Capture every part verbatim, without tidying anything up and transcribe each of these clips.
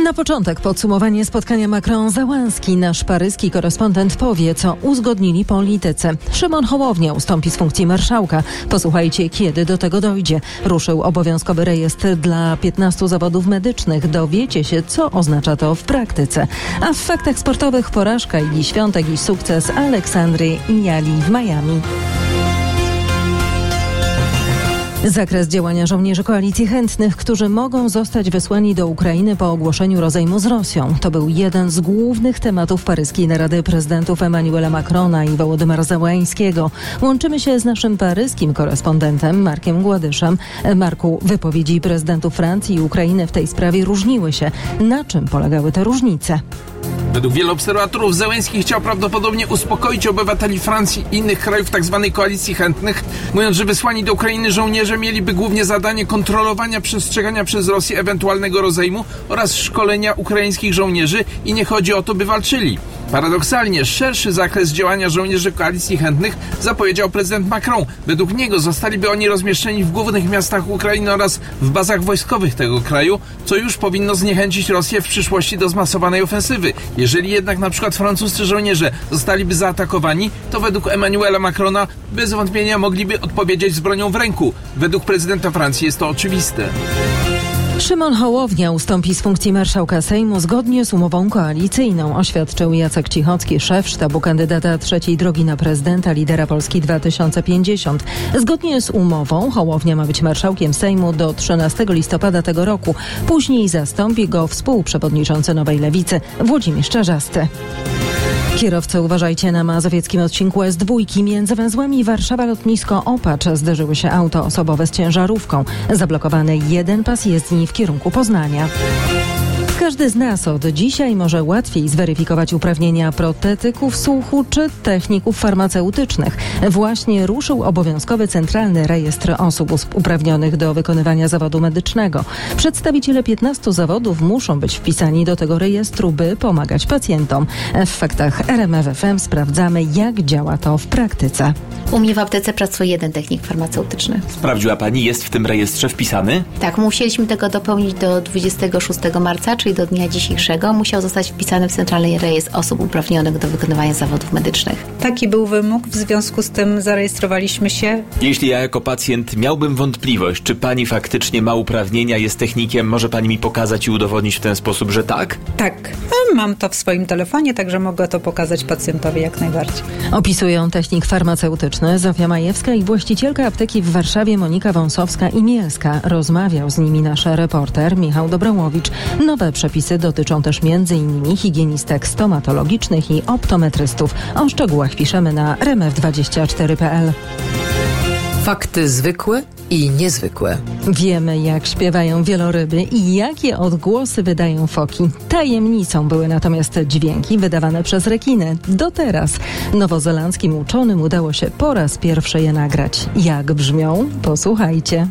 Na początek podsumowanie spotkania Macron-Załęski. Nasz paryski korespondent powie, co uzgodnili politycy. Szymon Hołownia ustąpi z funkcji marszałka. Posłuchajcie, kiedy do tego dojdzie. Ruszył obowiązkowy rejestr dla piętnastu zawodów medycznych. Dowiecie się, co oznacza to w praktyce. A w faktach sportowych porażka Igi Świątek i sukces Aleksandry Iyali w Miami. Zakres działania żołnierzy koalicji chętnych, którzy mogą zostać wysłani do Ukrainy po ogłoszeniu rozejmu z Rosją. To był jeden z głównych tematów paryskiej narady prezydentów Emmanuela Macrona i Wołodymyra Zełańskiego. Łączymy się z naszym paryskim korespondentem Markiem Gładyszem. Marku, wypowiedzi prezydentów Francji i Ukrainy w tej sprawie różniły się. Na czym polegały te różnice? Według wielu obserwatorów Zełański chciał prawdopodobnie uspokoić obywateli Francji i innych krajów tzw. koalicji chętnych, mówiąc, że wysłani do Ukrainy żołnierze mieliby głównie zadanie kontrolowania przestrzegania przez Rosję ewentualnego rozejmu oraz szkolenia ukraińskich żołnierzy i nie chodzi o to, by walczyli. Paradoksalnie szerszy zakres działania żołnierzy koalicji chętnych zapowiedział prezydent Macron. Według niego zostaliby oni rozmieszczeni w głównych miastach Ukrainy oraz w bazach wojskowych tego kraju, co już powinno zniechęcić Rosję w przyszłości do zmasowanej ofensywy. Jeżeli jednak na przykład francuscy żołnierze zostaliby zaatakowani, to według Emmanuela Macrona bez wątpienia mogliby odpowiedzieć z bronią w ręku. Według prezydenta Francji jest to oczywiste. Szymon Hołownia ustąpi z funkcji marszałka Sejmu zgodnie z umową koalicyjną, oświadczył Jacek Cichocki, szef sztabu kandydata trzeciej drogi na prezydenta, lidera Polski dwa tysiące pięćdziesiąt. Zgodnie z umową Hołownia ma być marszałkiem Sejmu do trzynastego listopada tego roku. Później zastąpi go współprzewodniczący Nowej Lewicy Włodzimierz Czarzasty. Kierowcy, uważajcie, na mazowieckim odcinku S dwa między węzłami Warszawa-Lotnisko Opacz zderzyły się auto osobowe z ciężarówką. Zablokowany jeden pas jezdni w kierunku Poznania. Każdy z nas od dzisiaj może łatwiej zweryfikować uprawnienia protetyków słuchu czy techników farmaceutycznych. Właśnie ruszył obowiązkowy Centralny Rejestr Osób uprawnionych do wykonywania zawodu medycznego. Przedstawiciele piętnastu zawodów muszą być wpisani do tego rejestru, by pomagać pacjentom. W faktach R M F F M sprawdzamy, jak działa to w praktyce. U mnie w aptece pracuje jeden technik farmaceutyczny. Sprawdziła pani, jest w tym rejestrze wpisany? Tak, musieliśmy tego dopełnić do dwudziestego szóstego marca, czyli do dnia dzisiejszego. Musiał zostać wpisany w Centralny Rejestr Osób Uprawnionych do wykonywania zawodów medycznych. Taki był wymóg, w związku z tym zarejestrowaliśmy się. Jeśli ja jako pacjent miałbym wątpliwość, czy pani faktycznie ma uprawnienia, jest technikiem, może pani mi pokazać i udowodnić w ten sposób, że tak? Tak, mam to w swoim telefonie, także mogę to pokazać pacjentowi jak najbardziej. Opisują technik farmaceutyczny Zofia Majewska i właścicielka apteki w Warszawie Monika Wąsowska-Imielska. Rozmawiał z nimi nasz reporter Michał Dobrołowicz. Nowe przepisy dotyczą też między innymi higienistek stomatologicznych i optometrystów. O szczegółach piszemy na r m f dwadzieścia cztery kropka p l. Fakty zwykłe i niezwykłe. Wiemy, jak śpiewają wieloryby i jakie odgłosy wydają foki. Tajemnicą były natomiast dźwięki wydawane przez rekiny. Do teraz nowozelandzkim uczonym udało się po raz pierwszy je nagrać. Jak brzmią? Posłuchajcie.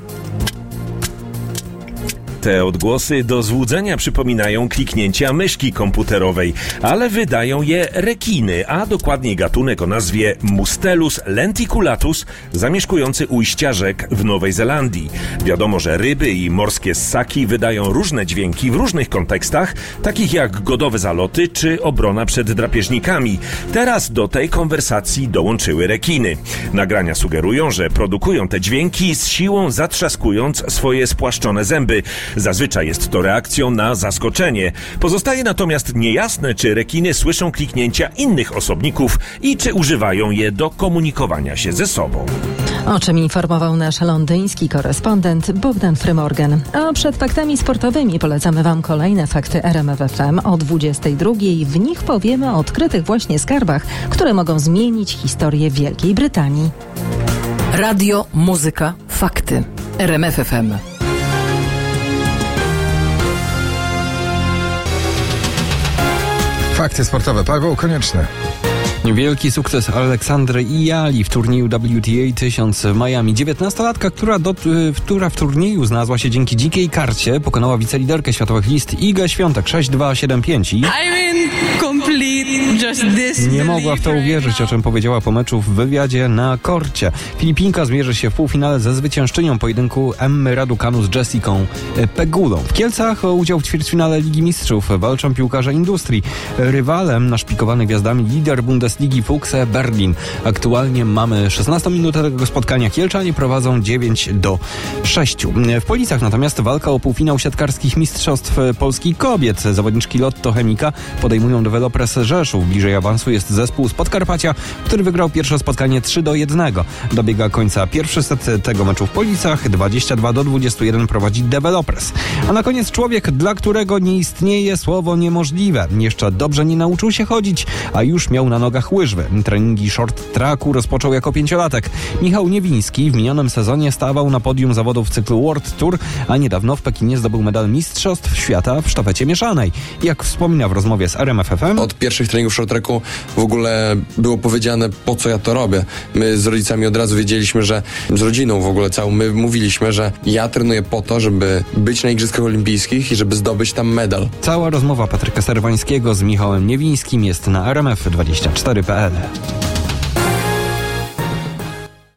Te odgłosy do złudzenia przypominają kliknięcia myszki komputerowej, ale wydają je rekiny, a dokładniej gatunek o nazwie Mustelus lenticulatus, zamieszkujący ujścia rzek w Nowej Zelandii. Wiadomo, że ryby i morskie ssaki wydają różne dźwięki w różnych kontekstach, takich jak godowe zaloty czy obrona przed drapieżnikami. Teraz do tej konwersacji dołączyły rekiny. Nagrania sugerują, że produkują te dźwięki z siłą zatrzaskując swoje spłaszczone zęby. Zazwyczaj jest to reakcją na zaskoczenie. Pozostaje natomiast niejasne, czy rekiny słyszą kliknięcia innych osobników i czy używają je do komunikowania się ze sobą. O czym informował nasz londyński korespondent Bogdan Frymorgan. A przed faktami sportowymi polecamy Wam kolejne fakty R M F F M o dwudziestej drugiej. W nich powiemy o odkrytych właśnie skarbach, które mogą zmienić historię Wielkiej Brytanii. Radio, muzyka, fakty. R M F F M. Fakty sportowe. Paweł Konieczny. Wielki sukces Aleksandry Iyali w turnieju W T A tysiąc w Miami. dziewiętnastolatka, która, do, która w turnieju znalazła się dzięki dzikiej karcie, pokonała wiceliderkę światowych list Igę Świątek sześć dwa siedem pięć i... Nie mogła w to uwierzyć, o czym powiedziała po meczu w wywiadzie na korcie. Filipinka zmierzy się w półfinale ze zwyciężczynią pojedynku Emmy Raducanu z Jessicą Pegulą. W Kielcach o udział w ćwierćfinale Ligi Mistrzów walczą piłkarze Industrii. Rywalem naszpikowany gwiazdami lider Bundesligi Fuchse Berlin. Aktualnie mamy szesnastą minutę tego spotkania. Kielczanie prowadzą dziewięć do sześciu. W Policach natomiast walka o półfinał siatkarskich mistrzostw Polski kobiet. Zawodniczki Lotto Chemika podejmują Developers Rzeszów. Bliżej awansu jest zespół z Podkarpacia, który wygrał pierwsze spotkanie trzy do jednego. Dobiega końca pierwszy set tego meczu w Policach. dwadzieścia dwa do dwudziestu jeden prowadzi Developers. A na koniec człowiek, dla którego nie istnieje słowo niemożliwe. Jeszcze dobrze nie nauczył się chodzić, a już miał na nogach łyżwy. Treningi short tracku rozpoczął jako pięciolatek. Michał Niewiński w minionym sezonie stawał na podium zawodów cyklu World Tour, a niedawno w Pekinie zdobył medal Mistrzostw Świata w sztafecie mieszanej. Jak wspomina w rozmowie z R M F F M... Od pierwszych treningów short tracku w ogóle było powiedziane, po co ja to robię. My z rodzicami od razu wiedzieliśmy, że z rodziną w ogóle całą, my mówiliśmy, że ja trenuję po to, żeby być na Igrzyskach Olimpijskich i żeby zdobyć tam medal. Cała rozmowa Patryka Serwańskiego z Michałem Niewińskim jest na r m f dwadzieścia cztery kropka p l.